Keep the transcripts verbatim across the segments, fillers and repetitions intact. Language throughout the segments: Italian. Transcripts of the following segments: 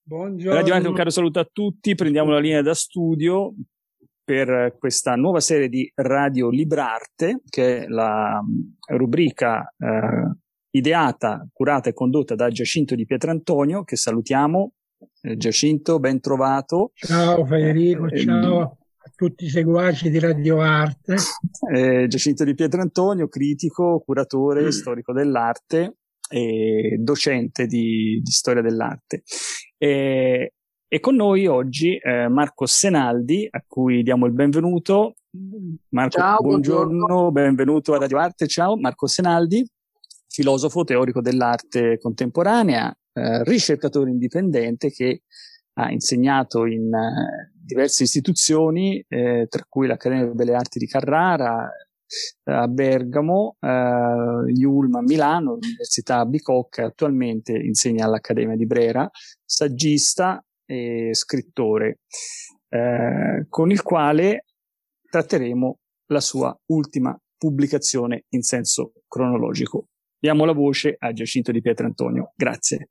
Radio Arte, un caro saluto a tutti. Prendiamo la linea da studio per questa nuova serie di Radio Librarte, che è la rubrica eh, ideata, curata e condotta da Giacinto Di Pietrantonio, che salutiamo. Eh, Giacinto, ben trovato. Ciao Federico, eh, ciao a tutti i seguaci di Radio Arte. Eh, Giacinto Di Pietrantonio, critico, curatore, mm. storico dell'arte e docente di, di storia dell'arte. E, e con noi oggi eh, Marco Senaldi, a cui diamo il benvenuto. Marco, ciao, buongiorno, buongiorno, benvenuto a Radio Arte. Ciao, Marco Senaldi, filosofo teorico dell'arte contemporanea, eh, ricercatore indipendente che ha insegnato in eh, diverse istituzioni, eh, tra cui l'Accademia delle Belle Arti di Carrara, eh, a Bergamo, eh, Iulma a Milano, l'Università Bicocca, e attualmente insegna all'Accademia di Brera, saggista e scrittore, eh, con il quale tratteremo la sua ultima pubblicazione in senso cronologico. Diamo la voce a Giacinto Di Pietrantonio. Grazie.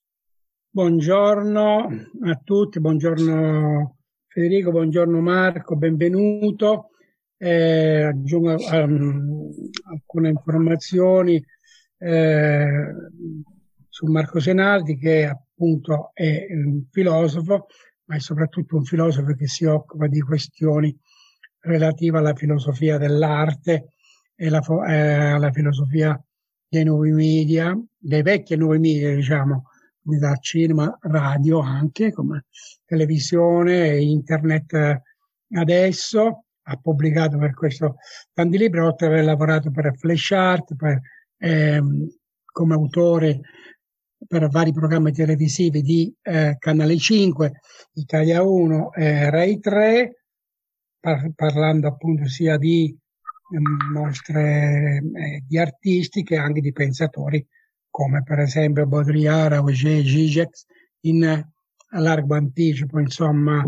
Buongiorno a tutti, buongiorno Federico, buongiorno Marco, benvenuto. Eh, aggiungo um, alcune informazioni eh, su Marco Senaldi, che appunto è un filosofo, ma è soprattutto un filosofo che si occupa di questioni relative alla filosofia dell'arte e la, eh, alla filosofia dei nuovi media, dei vecchi e nuovi media, diciamo, da cinema, radio anche, come televisione e internet adesso. Ha pubblicato per questo tanti libri, oltre ad aver lavorato per Flash Art, per, ehm, come autore per vari programmi televisivi di eh, Canale cinque, Italia uno e Rai tre, par- parlando appunto sia di ehm, mostre eh, di artisti che anche di pensatori, come per esempio Baudrillard o Zizek, in a largo anticipo, insomma.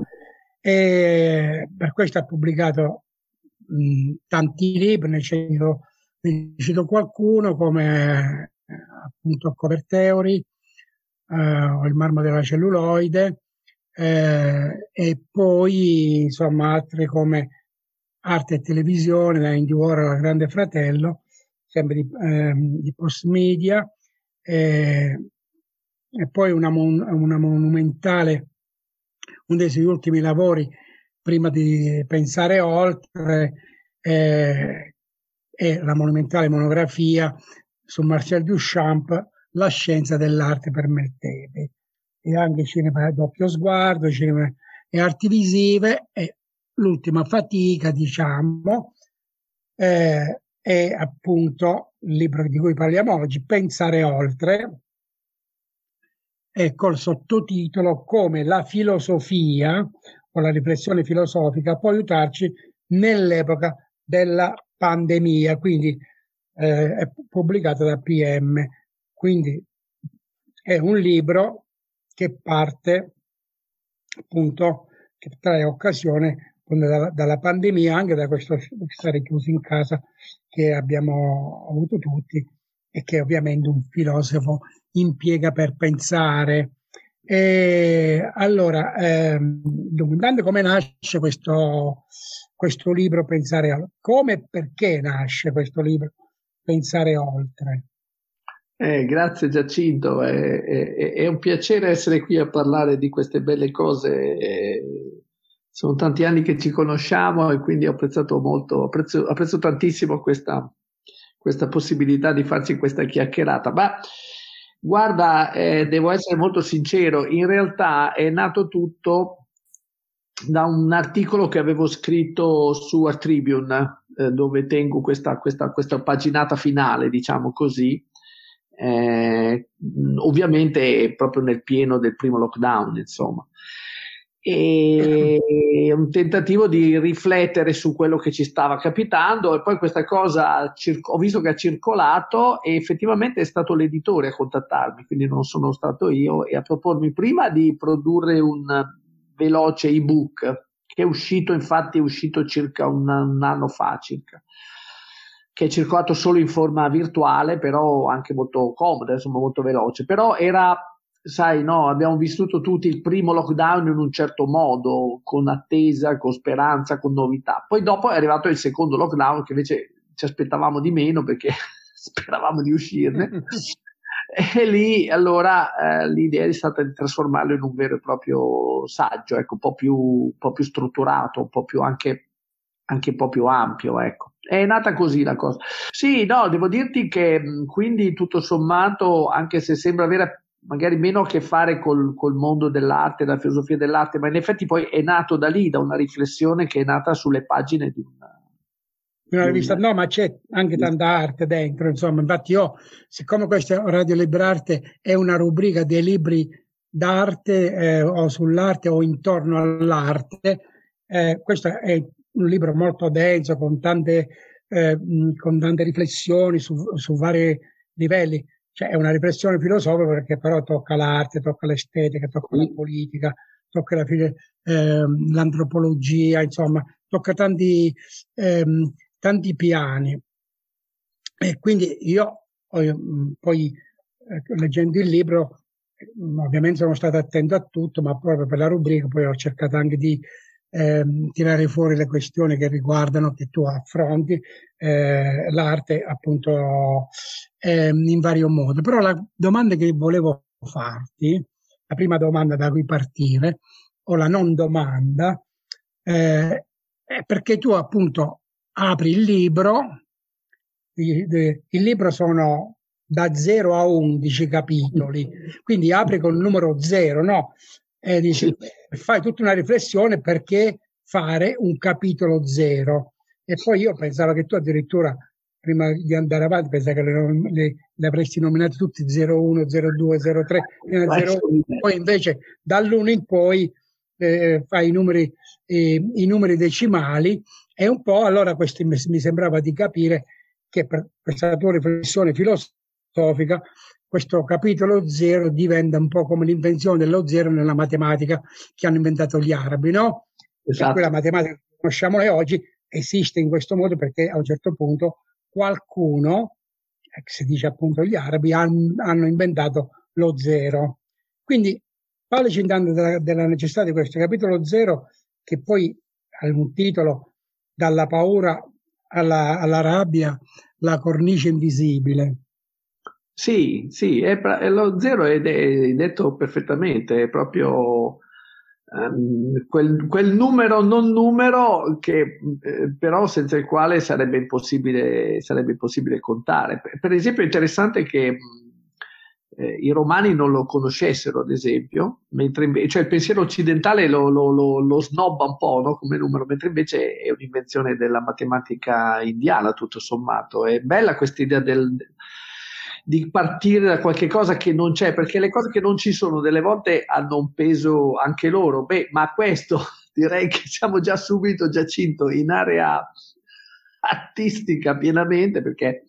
E per questo ha pubblicato mh, tanti libri, ne cito, ne cito qualcuno come eh, appunto Cover Theory, eh, o Il marmo della celluloide, eh, e poi insomma altre come Arte e televisione, da Andy Warhol al Grande Fratello, sempre di, eh, di Post Media, eh, e poi una, mon- una monumentale, uno dei suoi ultimi lavori prima di pensare oltre, eh, è la monumentale monografia su Marcel Duchamp, La scienza dell'arte per Meltemi, e anche Cinema a doppio sguardo, Cinema e arti visive, e L'ultima fatica, diciamo, eh, è appunto il libro di cui parliamo oggi, Pensare oltre, e col sottotitolo Come la filosofia o la riflessione filosofica può aiutarci nell'epoca della pandemia, quindi eh, è pubblicato da P M, quindi è un libro che parte appunto, che trae occasione dalla, dalla pandemia, anche da questo stare chiusi in casa che abbiamo avuto tutti e che ovviamente un filosofo impiega per pensare. E allora, ehm, intanto come nasce questo, questo libro Pensare oltre? Come e perché nasce questo libro Pensare oltre? Eh, grazie Giacinto, è, è, è un piacere essere qui a parlare di queste belle cose. Eh, sono tanti anni che ci conosciamo e quindi ho apprezzato molto, apprezzo, apprezzo tantissimo questa, questa possibilità di farci questa chiacchierata. Ma guarda, eh, devo essere molto sincero, in realtà è nato tutto da un articolo che avevo scritto su Art Tribune, eh, dove tengo questa, questa, questa paginata finale, diciamo così. Eh, ovviamente proprio nel pieno del primo lockdown, insomma, e un tentativo di riflettere su quello che ci stava capitando, e poi questa cosa cir- ho visto che ha circolato e effettivamente è stato l'editore a contattarmi, quindi non sono stato io, e a propormi prima di produrre un veloce ebook che è uscito, infatti è uscito circa un, un anno fa circa, che è circolato solo in forma virtuale, però anche molto comoda, insomma molto veloce, però era sai, no, abbiamo vissuto tutti il primo lockdown in un certo modo, con attesa, con speranza, con novità. Poi dopo è arrivato il secondo lockdown, che invece ci aspettavamo di meno perché speravamo di uscirne. E lì allora eh, l'idea è stata di trasformarlo in un vero e proprio saggio, ecco, un po' più, un po' più strutturato, un po' più anche, anche un po' più ampio, ecco. È nata così la cosa. Sì, no, devo dirti che mh, quindi tutto sommato, anche se sembra avere magari meno a che fare col, col mondo dell'arte, della filosofia dell'arte, ma in effetti poi è nato da lì, da una riflessione che è nata sulle pagine di una, una rivista, no, ma c'è anche tanta arte dentro, insomma. Infatti io, siccome questa Radio Librarte è una rubrica dei libri d'arte eh, o sull'arte o intorno all'arte, eh, questo è un libro molto denso, con tante, eh, con tante riflessioni su, su vari livelli. Cioè è una riflessione filosofica perché però tocca l'arte, tocca l'estetica, tocca la politica, tocca la, eh, l'antropologia, insomma, tocca tanti... Ehm, tanti piani. E quindi io poi eh, leggendo il libro ovviamente sono stato attento a tutto, ma proprio per la rubrica poi ho cercato anche di eh, tirare fuori le questioni che riguardano, che tu affronti eh, l'arte appunto eh, in vario modo. Però la domanda che volevo farti, la prima domanda da cui partire, o la non domanda, eh, è perché tu appunto apri il libro, il libro sono da zero a undici capitoli, quindi apri con il numero zero, no? E dici, fai tutta una riflessione perché fare un capitolo zero. E poi io pensavo che tu addirittura, prima di andare avanti, pensavo che le, le, le avresti nominate tutti zero uno, zero due, zero tre, fino a zero uno, poi invece dall'uno in poi eh, fai i numeri, eh, i numeri decimali. E un po' allora questo mi, mi sembrava di capire che per questa tua riflessione filosofica questo capitolo zero diventa un po' come l'invenzione dello zero nella matematica che hanno inventato gli arabi, no? Esatto. Per cui la matematica che conosciamo noi oggi esiste in questo modo perché a un certo punto qualcuno, si dice appunto gli arabi, han, hanno inventato lo zero. Quindi parlaci intanto della, della necessità di questo capitolo zero, che poi ha un titolo Dalla paura alla, alla rabbia, la cornice invisibile. Sì, sì, è, è lo zero ed è detto perfettamente, è proprio um, quel, quel numero non numero che eh, però senza il quale sarebbe impossibile, sarebbe impossibile contare. Per, per esempio è interessante che eh, i romani non lo conoscessero, ad esempio, mentre invece, cioè il pensiero occidentale lo, lo, lo, lo snobba un po', no? Come numero, mentre invece è un'invenzione della matematica indiana, tutto sommato. È bella questa idea del, di partire da qualche cosa che non c'è, perché le cose che non ci sono delle volte hanno un peso anche loro. Beh, ma questo direi che siamo già subito, Giacinto, in area artistica pienamente, perché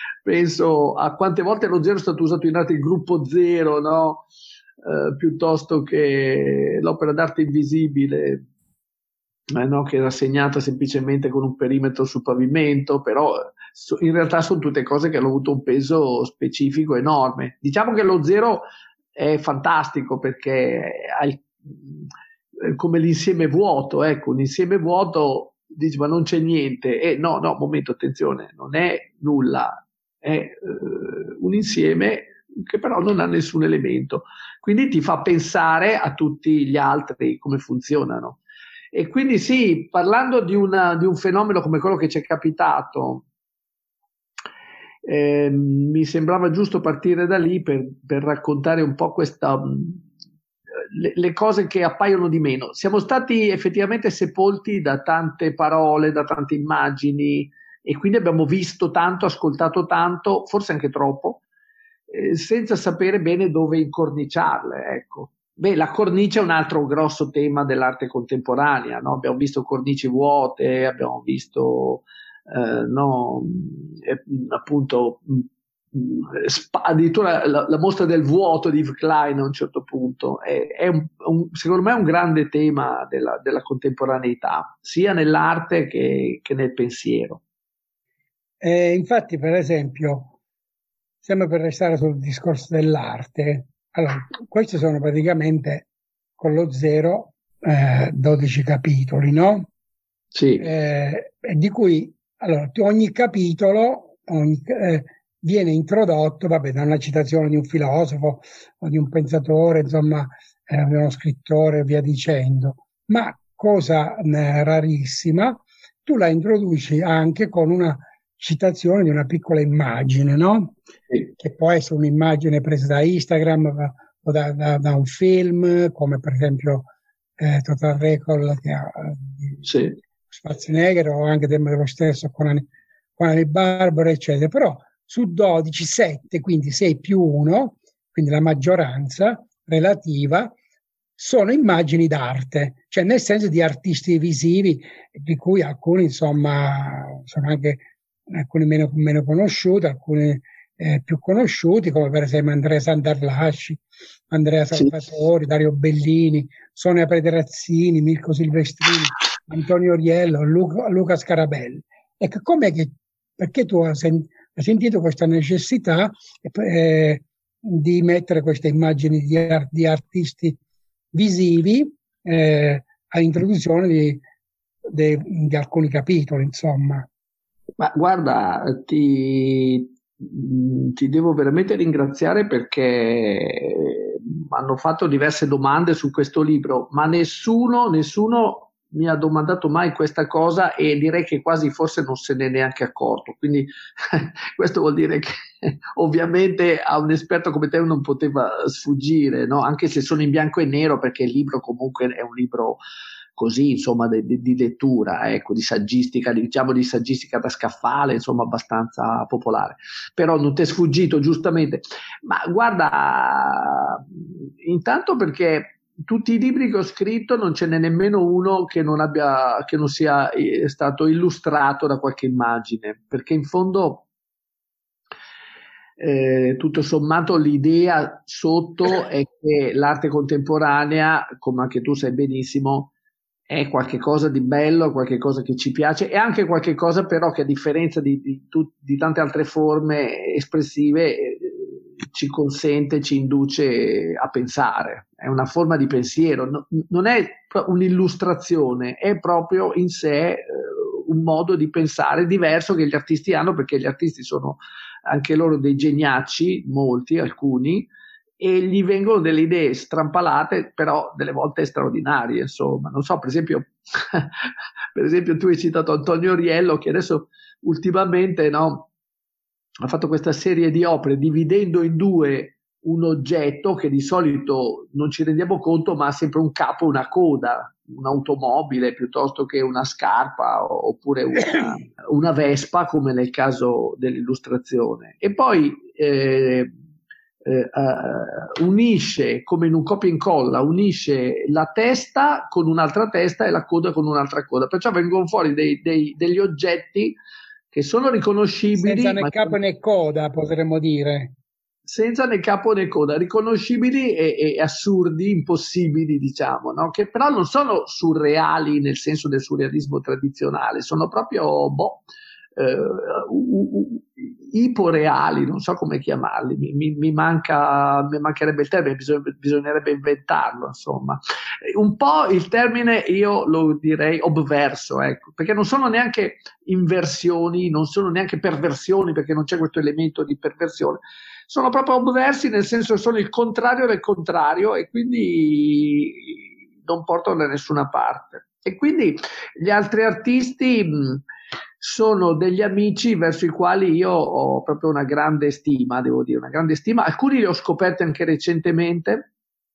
penso a quante volte lo zero è stato usato in arte, il gruppo zero, no? Eh, piuttosto che l'opera d'arte invisibile, eh, no? Che era segnata semplicemente con un perimetro sul pavimento, però so, in realtà sono tutte cose che hanno avuto un peso specifico enorme. Diciamo che lo zero è fantastico perché ha il, come l'insieme vuoto, ecco, un insieme vuoto, dici ma non c'è niente, e eh, no, no, momento, attenzione, non è nulla, è eh, un insieme che però non ha nessun elemento, quindi ti fa pensare a tutti gli altri come funzionano. E quindi sì, parlando di, una, di un fenomeno come quello che ci è capitato, eh, mi sembrava giusto partire da lì per, per raccontare un po' questa, le, le cose che appaiono di meno. Siamo stati effettivamente sepolti da tante parole, da tante immagini, e quindi abbiamo visto tanto, ascoltato tanto, forse anche troppo, eh, senza sapere bene dove incorniciarle, ecco. Beh, la cornice è un altro grosso tema dell'arte contemporanea, no? Abbiamo visto cornici vuote, abbiamo visto eh, no, eh, appunto sp- addirittura la, la mostra del vuoto di Yves Klein a un certo punto. È, è un, un, secondo me è un grande tema della, della contemporaneità, sia nell'arte che, che nel pensiero. Eh, infatti, per esempio, sempre per restare sul discorso dell'arte, Allora, questi sono praticamente con lo zero eh, dodici capitoli, no? Sì. Eh, di cui allora, ogni capitolo ogni, eh, viene introdotto, vabbè, da una citazione di un filosofo o di un pensatore, insomma, eh, di uno scrittore, via dicendo. Ma cosa eh, rarissima, tu la introduci anche con una citazione di una piccola immagine, no? Sì. Che può essere un'immagine presa da Instagram o da, da, da un film, come per esempio eh, Total Recall che ha, di Sì. Schwarzenegger, o anche dello stesso con Conan il Barbaro, eccetera. Però su dodici, sette, quindi sei più uno, quindi la maggioranza relativa, sono immagini d'arte, cioè nel senso di artisti visivi, di cui alcuni insomma sono anche alcuni meno, meno conosciuti, alcuni eh, più conosciuti, come per esempio Andrea Sandarlasci, Andrea Salvatori, sì. Dario Bellini, Sonia Pederazzini, Mirko Silvestrini, Antonio Riello, Luca, Luca Scarabelli. Ecco, com'è che, perché tu hai, sen- hai sentito questa necessità eh, di mettere queste immagini di, art- di artisti visivi eh, all'introduzione di, di, di alcuni capitoli, insomma? Ma guarda, ti, ti devo veramente ringraziare perché hanno fatto diverse domande su questo libro, ma nessuno, nessuno mi ha domandato mai questa cosa e direi che quasi forse non se ne è neanche accorto. Quindi questo vuol dire che ovviamente a un esperto come te non poteva sfuggire, no? Anche se sono in bianco e nero, perché il libro comunque è un libro così, insomma, di, di, di lettura, ecco, di saggistica, diciamo di saggistica da scaffale, insomma, abbastanza popolare. Però non ti è sfuggito, giustamente. Ma guarda, intanto perché tutti i libri che ho scritto non ce n'è nemmeno uno che non abbia, che non sia stato illustrato da qualche immagine, perché in fondo Eh, tutto sommato l'idea sotto è che l'arte contemporanea, come anche tu sai benissimo, è qualche cosa di bello, qualche cosa che ci piace e anche qualche cosa però che a differenza di, di, di tante altre forme espressive eh, ci consente, ci induce a pensare. È una forma di pensiero, no, non è un'illustrazione, è proprio in sé eh, un modo di pensare diverso che gli artisti hanno, perché gli artisti sono anche loro dei geniacci, molti, alcuni, e gli vengono delle idee strampalate, però delle volte straordinarie, insomma. Non so, per esempio, per esempio tu hai citato Antonio Riello, che adesso ultimamente, no, ha fatto questa serie di opere dividendo in due un oggetto che di solito non ci rendiamo conto, ma ha sempre un capo, una coda, un'automobile piuttosto che una scarpa oppure una, una vespa, come nel caso dell'illustrazione. E poi eh, eh, uh, unisce, come in un copia e incolla, unisce la testa con un'altra testa e la coda con un'altra coda. Perciò vengono fuori dei, dei, degli oggetti che sono riconoscibili. Senza né capo né coda, potremmo dire. Senza né capo né coda, riconoscibili e, e assurdi, impossibili, diciamo, no? Che però non sono surreali nel senso del surrealismo tradizionale, sono proprio boh, eh, uh, uh, iporeali, non so come chiamarli, mi, mi, mi, manca, mi mancherebbe il termine, bisog- bisognerebbe inventarlo, insomma. Un po' il termine io lo direi obverso, ecco, perché non sono neanche inversioni, non sono neanche perversioni, perché non c'è questo elemento di perversione. Sono proprio obversi, nel senso che sono il contrario del contrario e quindi non portano da nessuna parte. E quindi gli altri artisti mh, sono degli amici verso i quali io ho proprio una grande stima, devo dire, una grande stima. Alcuni li ho scoperti anche recentemente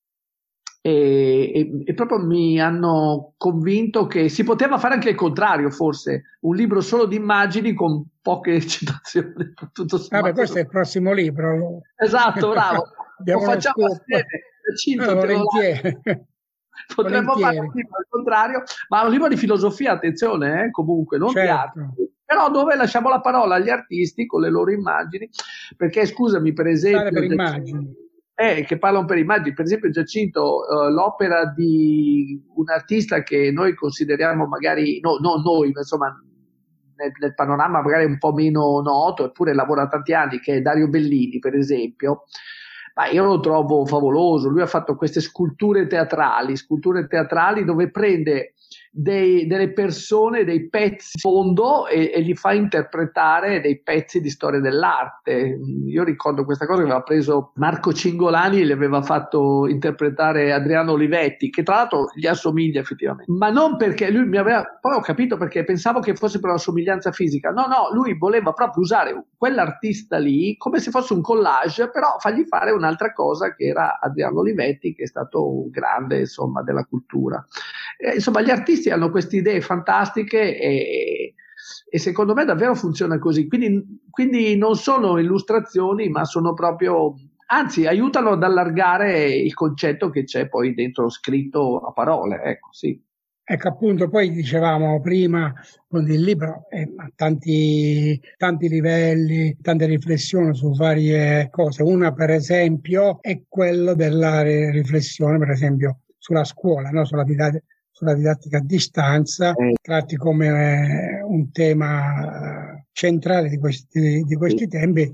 e, e, e proprio mi hanno convinto che si poteva fare anche il contrario, forse, un libro solo di immagini con poche citazioni. Tutto Vabbè, questo è il prossimo libro. Esatto, bravo. Lo facciamo assieme. Cinto, ah, te lo volentieri. Potremmo fare un libro al contrario, ma un libro di filosofia, attenzione, eh, comunque, non certo. di arte. Però dove lasciamo la parola agli artisti con le loro immagini, perché scusami, per esempio, per immagini. Eh, che parlano per immagini, per esempio Giacinto, uh, l'opera di un artista che noi consideriamo magari, no, no noi, ma insomma nel, nel panorama magari un po' meno noto, eppure lavora tanti anni, che è Dario Bellini, per esempio. ma io lo trovo favoloso. Lui ha fatto queste sculture teatrali, sculture teatrali dove prende dei, delle persone, dei pezzi di fondo e, e li fa interpretare dei pezzi di storia dell'arte. Io ricordo questa cosa che aveva preso Marco Cingolani e gli aveva fatto interpretare Adriano Olivetti, che tra l'altro gli assomiglia effettivamente, ma non perché lui mi aveva, poi ho capito perché pensavo che fosse per una somiglianza fisica. No, no, lui voleva proprio usare quell'artista lì come se fosse un collage, però fargli fare un'altra cosa, che era Adriano Olivetti, che è stato un grande, insomma, della cultura. Eh, insomma, gli artisti hanno queste idee fantastiche e, e secondo me davvero funziona così. Quindi, quindi non sono illustrazioni, ma sono proprio, anzi, aiutano ad allargare il concetto che c'è poi dentro scritto a parole. Ecco, sì. Ecco, appunto, poi dicevamo prima, il libro ha tanti, tanti livelli, tante riflessioni su varie cose. Una, per esempio, è quello della riflessione, per esempio, sulla scuola, no? sulla, didattica, sulla didattica a distanza, tratti come eh, un tema centrale di questi, di questi tempi,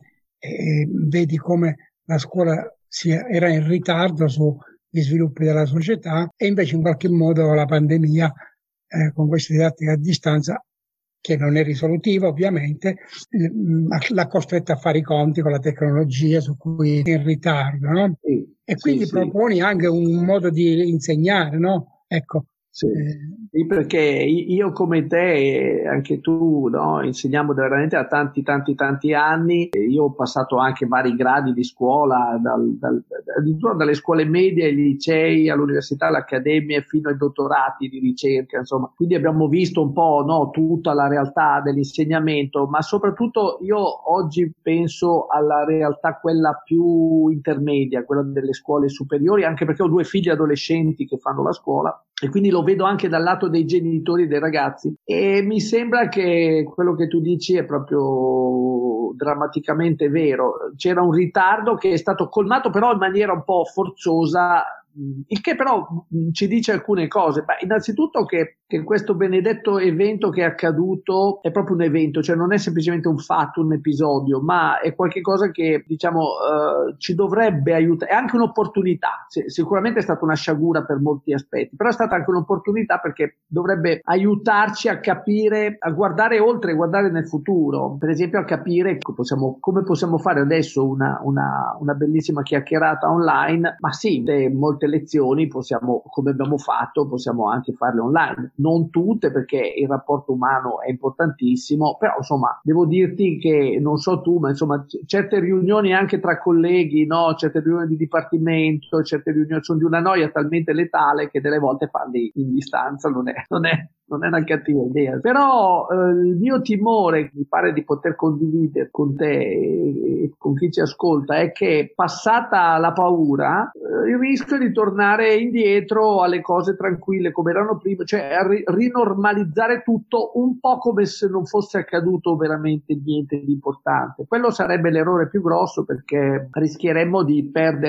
e vedi come la scuola sia, era in ritardo su gli sviluppi della società, e invece in qualche modo la pandemia eh, con questa didattica a distanza, che non è risolutiva ovviamente, l'ha costretta a fare i conti con la tecnologia su cui è in ritardo, no? Sì, e quindi sì, proponi sì. anche un modo di insegnare, no? Ecco. Sì, sì, perché io come te, anche tu, no, insegniamo veramente da tanti tanti tanti anni. Io ho passato anche vari gradi di scuola, dal, dal, addirittura dalle scuole medie ai licei, all'università, alle accademie, fino ai dottorati di ricerca, insomma. Quindi abbiamo visto un po', no, tutta la realtà dell'insegnamento, ma soprattutto io oggi penso alla realtà quella più intermedia, quella delle scuole superiori, anche perché ho due figli adolescenti che fanno la scuola. E quindi lo vedo anche dal lato dei genitori dei ragazzi, e mi sembra che quello che tu dici è proprio drammaticamente vero. C'era un ritardo che è stato colmato però in maniera un po' forzosa, il che però ci dice alcune cose. Beh, innanzitutto che, che questo benedetto evento che è accaduto è proprio un evento, cioè non è semplicemente un fatto, un episodio, ma è qualcosa che, diciamo, eh, ci dovrebbe aiutare. È anche un'opportunità. Sicuramente è stata una sciagura per molti aspetti, però è stata anche un'opportunità perché dovrebbe aiutarci a capire, a guardare oltre, guardare nel futuro. Per esempio a capire come possiamo, come possiamo fare adesso una, una, una bellissima chiacchierata online, ma sì, molte lezioni possiamo, come abbiamo fatto, possiamo anche farle online. Non tutte, perché il rapporto umano è importantissimo, però insomma devo dirti che, non so tu, ma insomma c- certe riunioni anche tra colleghi, no, certe riunioni di dipartimento, certe riunioni sono di una noia talmente letale che delle volte farli in distanza non è, non è non è una cattiva idea. Però eh, il mio timore, mi pare di poter condividere con te e, e con chi ci ascolta, è che passata la paura eh, il rischio di tornare indietro alle cose tranquille come erano prima, cioè a ri- rinormalizzare tutto un po' come se non fosse accaduto veramente niente di importante. Quello sarebbe l'errore più grosso, perché rischieremmo di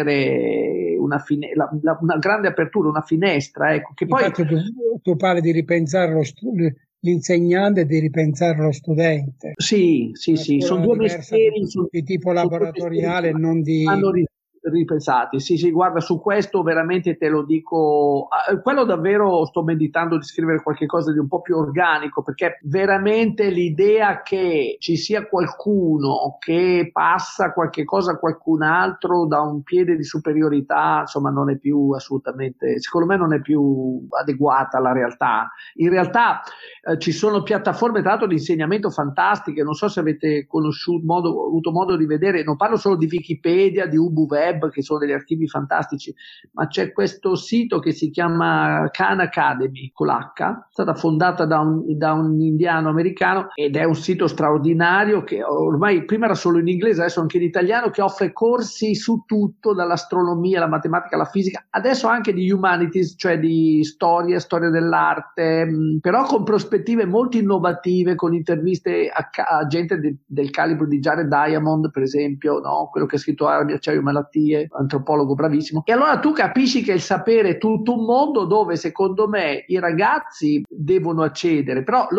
perdere una, fine- la, la, una grande apertura, una finestra, ecco, che poi tu, tu parli di ripensare lo stu- l'insegnante e di ripensare lo studente. Sì, sì, sì, sono due mestieri di, di tipo laboratoriale, non di... Hanno ripensati. Sì, sì, guarda, su questo veramente te lo dico, eh, quello davvero sto meditando di scrivere qualche cosa di un po' più organico, perché veramente l'idea che ci sia qualcuno che passa qualche cosa a qualcun altro da un piede di superiorità, insomma, non è più assolutamente, secondo me non è più adeguata alla realtà. In realtà eh, ci sono piattaforme tra l'altro di insegnamento fantastiche, non so se avete conosciuto, modo, avuto modo di vedere, non parlo solo di Wikipedia, di UbuWeb, che sono degli archivi fantastici, ma c'è questo sito che si chiama Khan Academy con l'H, è stata fondata da un, da un indiano americano, ed è un sito straordinario che ormai prima era solo in inglese, adesso anche in italiano, che offre corsi su tutto, dall'astronomia alla matematica alla fisica, adesso anche di humanities, cioè di storia, storia dell'arte, mh, però con prospettive molto innovative, con interviste a, a gente de, del calibro di Jared Diamond, per esempio, no? Quello che ha scritto Armi, Acciaio e Malattie, antropologo bravissimo. E allora tu capisci che il sapere è tutto un mondo dove secondo me i ragazzi devono accedere, però loro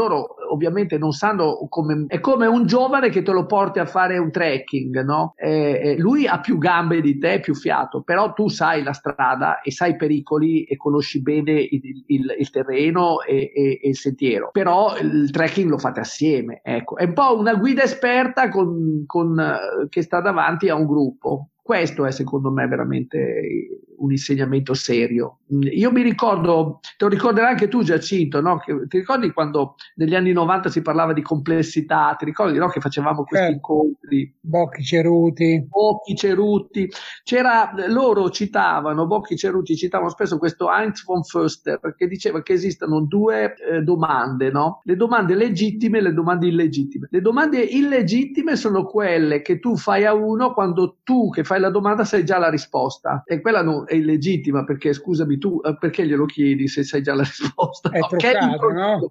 ovviamente non sanno come, è come un giovane che te lo porti a fare un trekking, no? Eh, eh, lui ha più gambe di te, più fiato, però tu sai la strada e sai i pericoli e conosci bene il, il, il terreno e, e, e il sentiero, però il trekking lo fate assieme, ecco, è un po' una guida esperta con, con, uh, che sta davanti a un gruppo. Questo è secondo me veramente un insegnamento serio. Io mi ricordo, te lo ricorderai anche tu Giacinto, no? Che, ti ricordi quando negli anni novanta si parlava di complessità, ti ricordi, no? Che facevamo questi eh, incontri? Bocchi Ceruti. Bocchi Ceruti. C'era, loro citavano, Bocchi Ceruti citavano spesso questo Heinz von Förster che diceva che esistono due eh, domande, no? Le domande legittime e le domande illegittime. Le domande illegittime sono quelle che tu fai a uno quando tu che fai la domanda sai già la risposta, e quella non è illegittima perché, scusami, tu perché glielo chiedi se sai già la risposta? È truccato, no?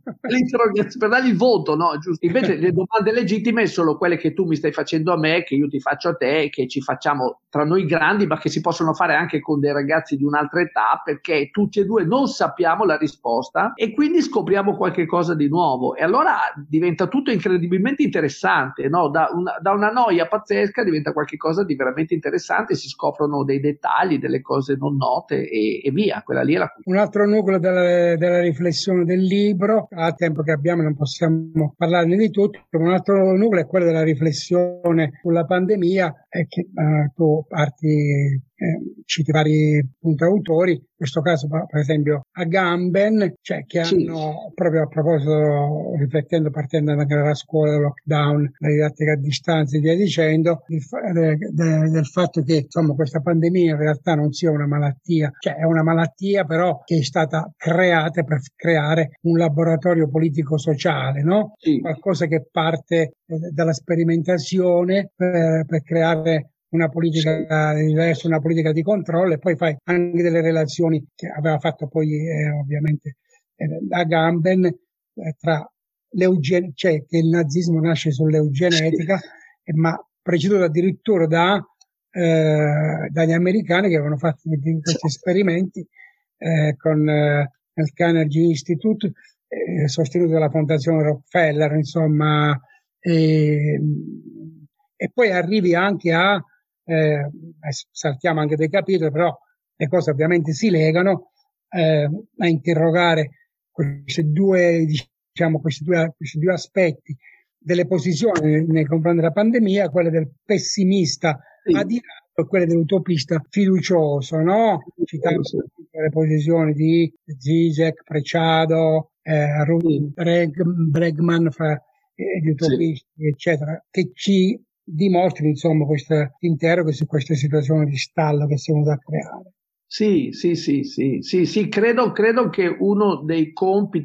Per dargli il voto, no? Giusto. Invece le domande legittime sono quelle che tu mi stai facendo a me, che io ti faccio a te, che ci facciamo tra noi grandi, ma che si possono fare anche con dei ragazzi di un'altra età, perché tutti e due non sappiamo la risposta e quindi scopriamo qualche cosa di nuovo, e allora diventa tutto incredibilmente interessante, no? Da una, da una noia pazzesca diventa qualche cosa di veramente interessante, si scoprono dei dettagli, delle cose non note e, e via, quella lì è la un altro nucleo della, della riflessione del libro, al tempo che abbiamo non possiamo parlarne di tutto, un altro nucleo è quello della riflessione sulla pandemia, e che eh, tu parti, eh, citi vari punti autori, in questo caso per esempio Agamben, cioè che sì. hanno proprio a proposito, riflettendo, partendo anche dalla scuola, lockdown, la didattica a distanza e via dicendo, il, de, de, del fatto che insomma questa pandemia in realtà non sia una malattia, cioè è una malattia però che è stata creata per creare un laboratorio politico-sociale, no? Sì. Qualcosa che parte eh, dalla sperimentazione per, per creare una politica sì. diversa, una politica di controllo, e poi fai anche delle relazioni che aveva fatto poi eh, ovviamente eh, Agamben eh, tra l'eugenetica, cioè che il nazismo nasce sull'eugenetica, sì. eh, ma preceduto addirittura da eh, dagli americani che avevano fatto questi esperimenti eh, con eh, il Carnegie Institute, eh, sostenuto dalla fondazione Rockefeller, insomma, e, e poi arrivi anche a Eh, saltiamo anche dei capitoli, però le cose ovviamente si legano, eh, a interrogare questi due, diciamo, questi due, questi due aspetti delle posizioni nei confronti della pandemia, quelle del pessimista sì. adirato e quelle dell'utopista fiducioso, no? Citando sì. le posizioni di Zizek, Preciado, eh, sì. Breg, Bregman, fra eh, gli utopisti, sì. eccetera, che ci dimostri insomma questo interrogo su questa situazione di stallo che si è venuta a creare. Sì, sì, sì, sì, sì, sì, credo, credo che uno dei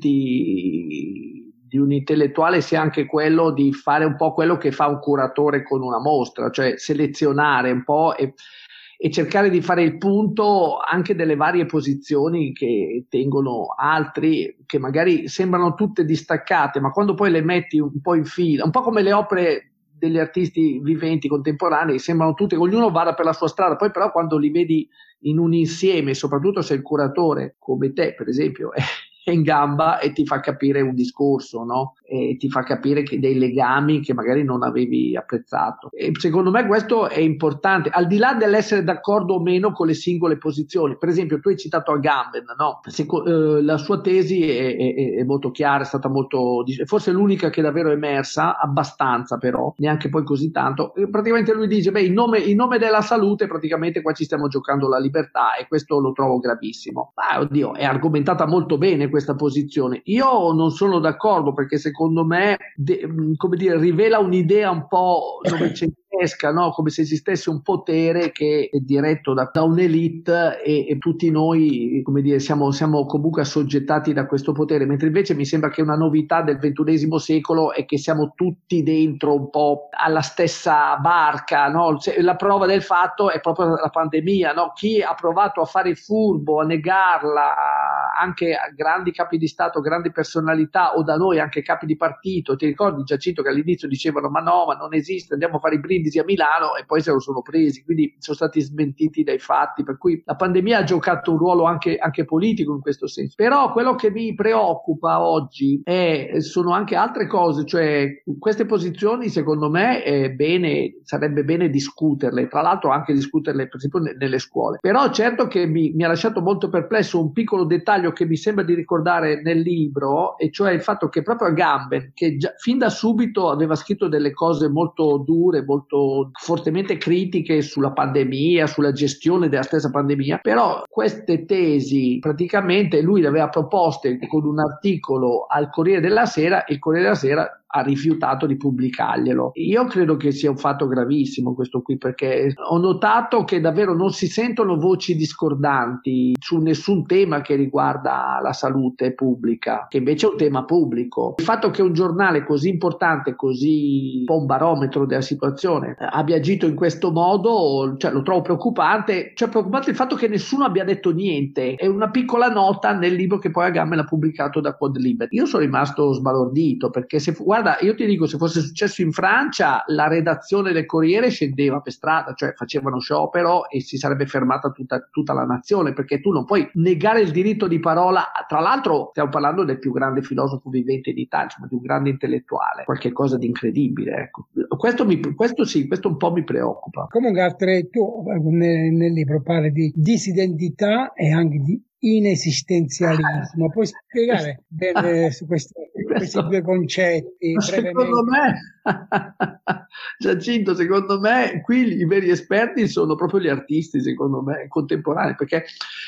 compiti di un intellettuale sia anche quello di fare un po' quello che fa un curatore con una mostra, cioè selezionare un po' e, e cercare di fare il punto anche delle varie posizioni che tengono altri, che magari sembrano tutte distaccate, ma quando poi le metti un po' in fila, un po' come le opere degli artisti viventi contemporanei, sembrano tutte, ognuno vada per la sua strada, poi però quando li vedi in un insieme, soprattutto se il curatore come te per esempio è in gamba e ti fa capire un discorso, no? E ti fa capire che dei legami che magari non avevi apprezzato, e secondo me questo è importante, al di là dell'essere d'accordo o meno con le singole posizioni. Per esempio tu hai citato Agamben, no? Seco- eh, la sua tesi è, è, è molto chiara, è stata molto, forse l'unica che è davvero emersa, abbastanza però, neanche poi così tanto. E praticamente lui dice, beh, in nome, in nome della salute praticamente qua ci stiamo giocando la libertà, e questo lo trovo gravissimo. Ma oddio, è argomentata molto bene questa posizione. Io non sono d'accordo, perché secondo me de, come dire, rivela un'idea un po' novecentesca, no? Come se esistesse un potere che è diretto da, da un'elite e, e tutti noi, come dire, siamo, siamo comunque assoggettati da questo potere, mentre invece mi sembra che una novità del ventunesimo secolo è che siamo tutti dentro un po' alla stessa barca, no? La prova del fatto è proprio la pandemia, no? Chi ha provato a fare il furbo, a negarla, anche grandi capi di Stato, grandi personalità, o da noi anche capi di partito. Ti ricordi, Giacinto, che all'inizio dicevano ma no, ma non esiste, andiamo a fare i brindisi a Milano, e poi se lo sono presi, quindi sono stati smentiti dai fatti, per cui la pandemia ha giocato un ruolo anche, anche politico in questo senso. Però quello che mi preoccupa oggi è, sono anche altre cose, cioè queste posizioni secondo me è bene, sarebbe bene discuterle, tra l'altro anche discuterle per esempio nelle scuole. Però certo che mi, mi ha lasciato molto perplesso un piccolo dettaglio che mi sembra di ricordare nel libro, e cioè il fatto che proprio Agamben, che già, fin da subito aveva scritto delle cose molto dure, molto fortemente critiche sulla pandemia, sulla gestione della stessa pandemia, però queste tesi praticamente lui le aveva proposte con un articolo al Corriere della Sera, e il Corriere della Sera ha rifiutato di pubblicarglielo. Io credo che sia un fatto gravissimo questo qui, perché ho notato che davvero non si sentono voci discordanti su nessun tema che riguarda la salute pubblica, che invece è un tema pubblico. Il fatto che un giornale così importante, così un po' un barometro della situazione, abbia agito in questo modo, cioè lo trovo preoccupante. Cioè preoccupante il fatto che nessuno abbia detto niente. È una piccola nota nel libro che poi Agamben ha pubblicato da Quadlibet. Io sono rimasto sbalordito, perché se fu, guarda, io ti dico, se fosse successo in Francia, la redazione del Corriere scendeva per strada, cioè facevano sciopero e si sarebbe fermata tutta, tutta la nazione, perché tu non puoi negare il diritto di parola. Tra l'altro stiamo parlando del più grande filosofo vivente d'Italia, insomma di un grande intellettuale, qualche cosa di incredibile, ecco. Questo, mi, questo sì, questo un po' mi preoccupa. Comunque altre, tu nel, nel libro parli di disidentità e anche di inesistenzialismo. Puoi spiegare bene su questi, questi due concetti brevemente? Secondo me, Giacinto, secondo me qui i veri esperti sono proprio gli artisti, secondo me, contemporanei, perché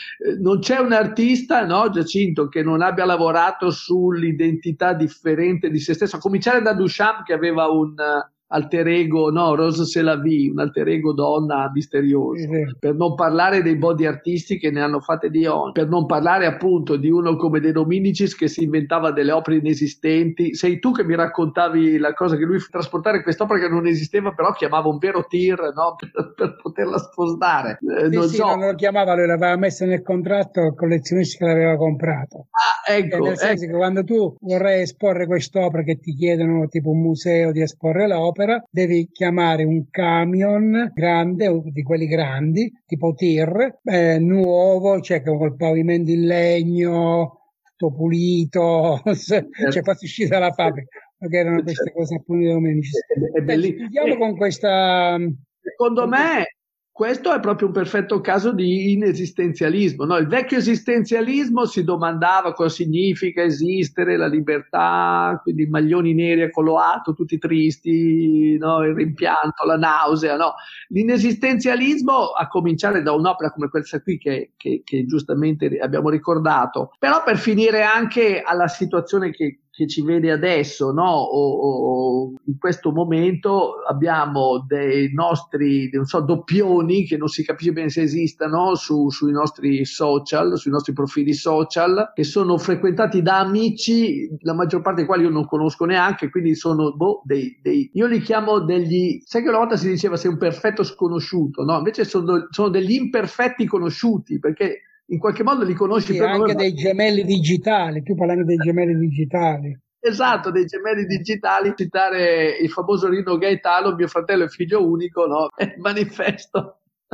non c'è un artista, no, Giacinto, che non abbia lavorato sull'identità differente di se stesso, a cominciare da Duchamp, che aveva un alter ego, no, Rose c'est la vie, un alter ego donna misterioso, sì. Per non parlare dei body artisti che ne hanno fatte di ogni, per non parlare appunto di uno come De Dominicis che si inventava delle opere inesistenti. Sei tu che mi raccontavi la cosa che lui trasportare quest'opera che non esisteva, però chiamava un vero tir, no, per, per poterla spostare. Eh, sì, non sì, so. non lo chiamava, lui l'aveva messo nel contratto il collezionista che l'aveva comprato. Ah, ecco, nel senso ecco. che quando tu vorrai esporre quest'opera, che ti chiedono tipo un museo di esporre l'opera, devi chiamare un camion grande, di quelli grandi, tipo tir, eh, nuovo, cioè col pavimento in legno, tutto pulito, certo. Cioè quasi uscito dalla fabbrica, perché erano certo. Queste cose appunto di Domenici. Chiudiamo con questa... Secondo con me questo è proprio un perfetto caso di inesistenzialismo, no? Il vecchio esistenzialismo si domandava cosa significa esistere, la libertà, quindi i maglioni neri a coloato, tutti tristi, no? Il rimpianto, la nausea, no? L'inesistenzialismo, a cominciare da un'opera come questa qui che, che, che giustamente abbiamo ricordato, però per finire anche alla situazione che che ci vede adesso, no? O, o in questo momento abbiamo dei nostri, non so, doppioni che non si capisce bene se esistano su, sui nostri social, sui nostri profili social, che sono frequentati da amici, la maggior parte dei quali io non conosco neanche, quindi sono boh, dei, dei, io li chiamo degli, sai che una volta si diceva sei un perfetto sconosciuto, no? Invece sono, sono degli imperfetti conosciuti, perché in qualche modo li conosci, sì, per anche noi, dei gemelli digitali, tu parlando dei gemelli digitali. Esatto, dei gemelli digitali, citare il famoso Rino Gaetano, mio fratello è figlio unico, no? È il manifesto.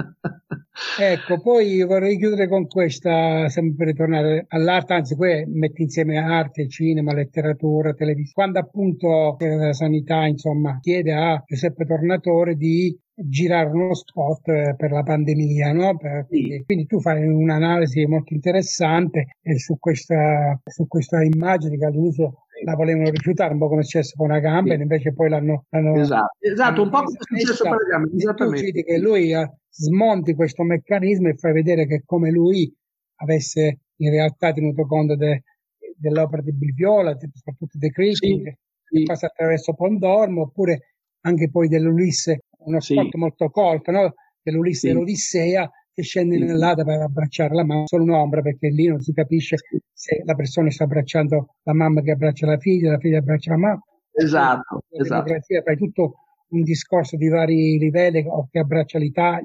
Ecco, poi vorrei chiudere con questa, sempre per tornare all'arte, anzi poi metti insieme arte, cinema, letteratura, televisione. Quando appunto la sanità, insomma, chiede a Giuseppe Tornatore di girare uno spot per la pandemia, no? Per, quindi, quindi tu fai un'analisi molto interessante su questa, su questa immagine che all'inizio la volevano rifiutare, un po' come è successo con Agamben, sì. Invece poi l'hanno... l'hanno esatto, esatto, un po' come è successo con Agamben, esattamente. Tu citi che lui smonti questo meccanismo e fai vedere che come lui avesse in realtà tenuto conto de, dell'opera di Biviola, soprattutto dei critici, sì, che sì. Passa attraverso Pondormo, oppure anche poi dell'Ulisse, uno sì. spot molto colto, no? Dell'Ulisse sì. dell'Odissea, che scende sì. nell'Ada per abbracciare la mamma, solo un'ombra, perché lì non si capisce sì. se la persona sta abbracciando la mamma che abbraccia la figlia, la figlia abbraccia la mamma. Esatto, la democrazia, esatto. Fai tutto un discorso di vari livelli che abbraccia l'Italia.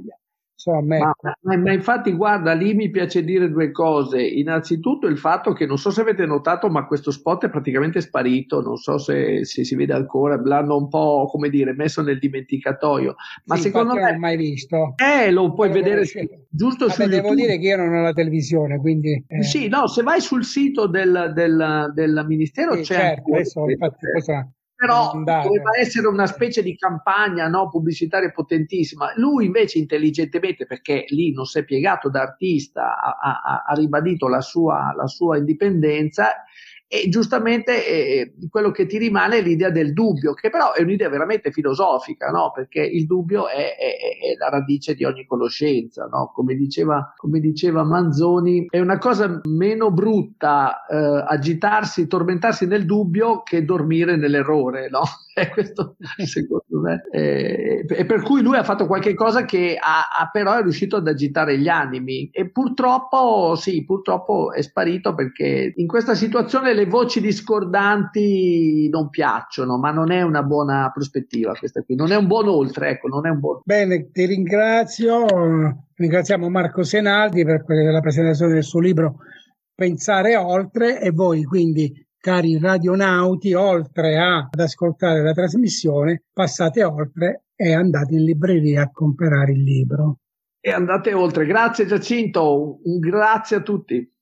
insomma, Ma, ecco. ma, ma infatti, guarda, lì mi piace dire due cose. Innanzitutto il fatto che, non so se avete notato, ma questo spot è praticamente sparito, non so se, se si vede ancora, l'hanno un po', come dire, messo nel dimenticatoio. Ma Sì, secondo infatti io non me, l'ho mai visto, eh, lo puoi non lo vedere conoscevo. giusto su Vabbè, devo YouTube. dire che io non ho la televisione, quindi Sì, eh, no, se vai sul sito del, del, del Ministero sì, c'è certo, ancora adesso questo, infatti cosa sono però doveva andato. essere una specie di campagna, no, pubblicitaria potentissima. Lui invece intelligentemente, perché lì non si è piegato da artista, ha, ha- ha ribadito la sua, la sua indipendenza e giustamente eh, quello che ti rimane è l'idea del dubbio, che però è un'idea veramente filosofica, no? Perché il dubbio è, è- è la radice di ogni conoscenza, no? Come diceva, come diceva Manzoni, è una cosa meno brutta eh, agitarsi, tormentarsi nel dubbio che dormire nell'errore, no? E questo secondo me eh, e per cui lui ha fatto qualche cosa che ha, ha però è riuscito ad agitare gli animi e purtroppo sì, purtroppo è sparito perché in questa situazione le voci discordanti non piacciono, ma non è una buona prospettiva questa qui, non è un buon oltre, ecco, non è un buon. Bene, ti ringrazio. Ringraziamo Marco Senaldi per la presentazione del suo libro Pensare oltre e voi quindi, cari radionauti, oltre a, ad ascoltare la trasmissione, passate oltre e andate in libreria a comprare il libro. E andate oltre. Grazie Giacinto, un grazie a tutti.